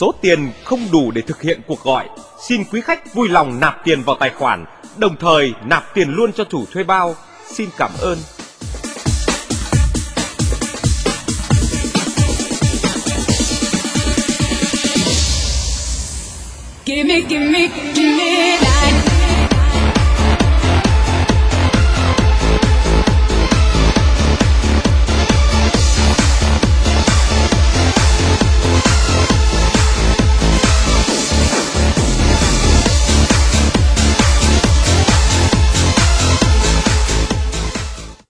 số tiền không đủ để thực hiện cuộc gọi, xin quý khách vui lòng nạp tiền vào tài khoản, đồng thời nạp tiền luôn cho chủ thuê bao. Xin cảm ơn. Give me that.